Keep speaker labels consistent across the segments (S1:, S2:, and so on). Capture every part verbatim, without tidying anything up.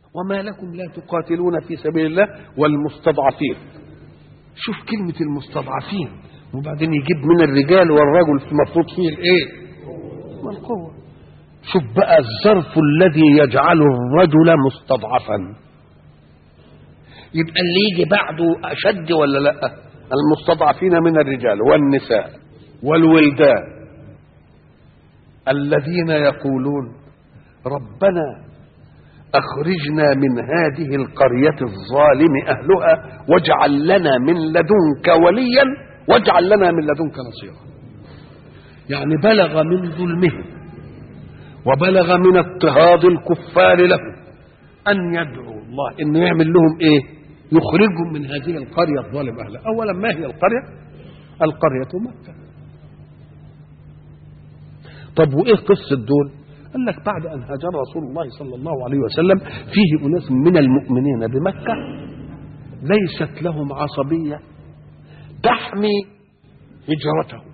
S1: وما لكم لا تقاتلون في سبيل الله والمستضعفين. شوف كلمة المستضعفين، وبعدين يجيب من الرجال والرجل المفروض فيه الايه؟ القوة. شوف بقى الظرف الذي يجعل الرجل مستضعفا، يبقى اللي يجي بعده أشد ولا لا؟ المستضعفين من الرجال والنساء والولدان الذين يقولون ربنا أخرجنا من هذه القرية الظالم أهلها واجعل لنا من لدنك وليا واجعل لنا من لدنك نصيرا. يعني بلغ من ظلمهم وبلغ من اضطهاد الكفار له أن يدعو الله إنه يعمل لهم إيه؟ يخرجهم من هذه القرية الظالم أهلها. أولا ما هي القرية؟ القرية مكة. طب وإيه قصة دول؟ قال لك بعد أن هاجر رسول الله صلى الله عليه وسلم فيه أناس من المؤمنين بمكة ليست لهم عصبية تحمي هجرتهم،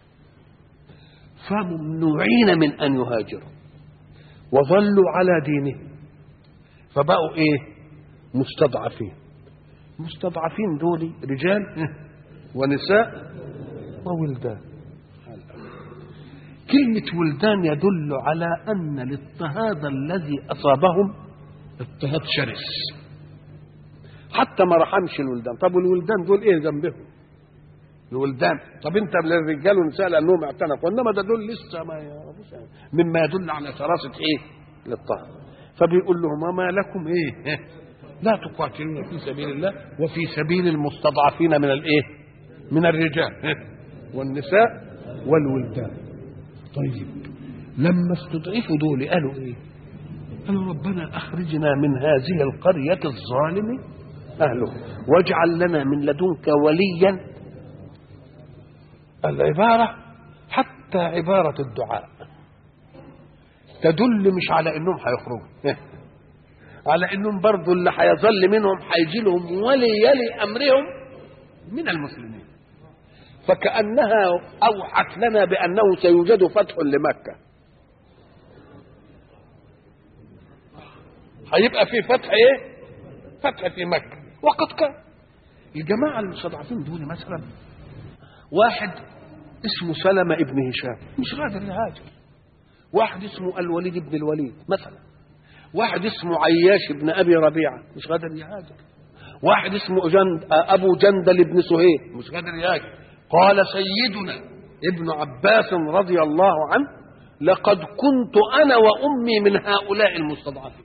S1: فممنوعين من أن يهاجروا وظلوا على دينهم، فبقوا إيه؟ مستضعفين. مستضعفين دول رجال ونساء وولدان. كلمة ولدان يدل على أن الاضطهاد الذي أصابهم اضطهاد شرس، حتى ما رحمش الولدان. طب والولدان دول إيه ذنبهم؟ الولدان طب أنت للرجال والنساء لأنهم اعتنقوا، إنما ده دول لسه ما يعرفوش، مما يدل على شراسة إيه؟ الاضطهاد. فبيقول لهم وما لكم إيه؟ لا تقاتلون في سبيل الله وفي سبيل المستضعفين من الإيه؟ من الرجال والنساء والولدان. طيب لما استضعفوا دول قالوا ايه؟ قالوا ربنا اخرجنا من هذه القرية الظالم اهله واجعل لنا من لدنك وليا. العبارة حتى عبارة الدعاء تدل مش على انهم هيخرجوا، على انهم برضو اللي هيظل منهم هيجي لهم ولي يلي امرهم من المسلمين، فكأنها أوحت لنا بأنه سيوجد فتح لمكة. هيبقى في فتح ايه؟ فتح في مكة. وقد كان الجماعة المستضعفين دول مثلا واحد اسمه سلمة ابن هشام مش قادر يهاجر، واحد اسمه الوليد بن الوليد مثلا، واحد اسمه عياش بن أبي ربيعة مش قادر يهاجر، واحد اسمه جند أبو جندل بن سهيل مش قادر يهاجر. قال سيدنا ابن عباس رضي الله عنه لقد كنت أنا وأمي من هؤلاء المستضعفين.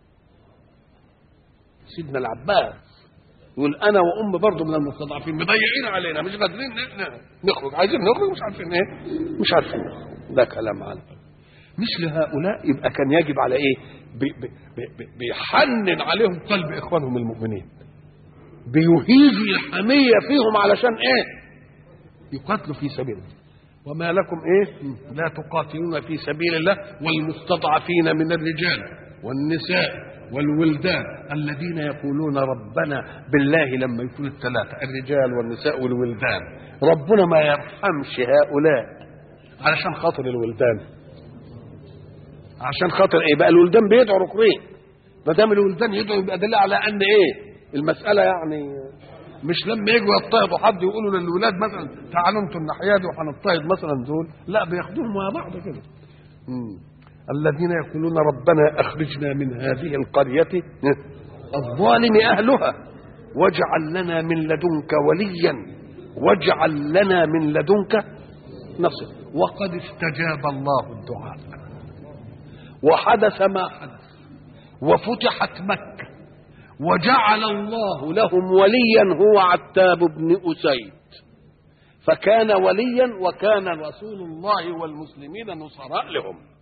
S1: سيدنا العباس يقول أنا وأمي برضو من المستضعفين، مضيعين علينا مش قادرين نخرج، عايزين نخرج مش عارفين ايه مش عارفين نخرج. ده كلام عنه. مثل هؤلاء يبقى كان يجب على ايه؟ بي بي بي بيحنن عليهم قلب إخوانهم المؤمنين، بيهيج الحمية فيهم علشان ايه؟ يقاتلوا في سبيل الله. وما لكم ايه؟ لا تقاتلون في سبيل الله والمستضعفين من الرجال والنساء والولدان الذين يقولون ربنا بالله. لما يكون الثلاثة الرجال والنساء والولدان ربنا ما يرحمش هؤلاء علشان خاطر الولدان، عشان خاطر ايه بقى؟ الولدان بيدعوا ركرين، ما دام الولدان يدعوا يبقى دليل على ان ايه المسألة، يعني مش لما يجوا يضطهدوا حد يقولوا للولاد مثلا تعالوا انتوا الناحيه دي وهنضطهد مثلا دول، لا بياخدوهم مع بعض كده. الذين يقولون ربنا اخرجنا من هذه القريه الظالم اهلها واجعل لنا من لدنك وليا واجعل لنا من لدنك نصر. وقد استجاب الله الدعاء وحدث ما حدث وفتحت مكة وجعل الله لهم وليا هو عتاب بن أسيد، فكان وليا وكان رسول الله والمسلمين نصراء لهم.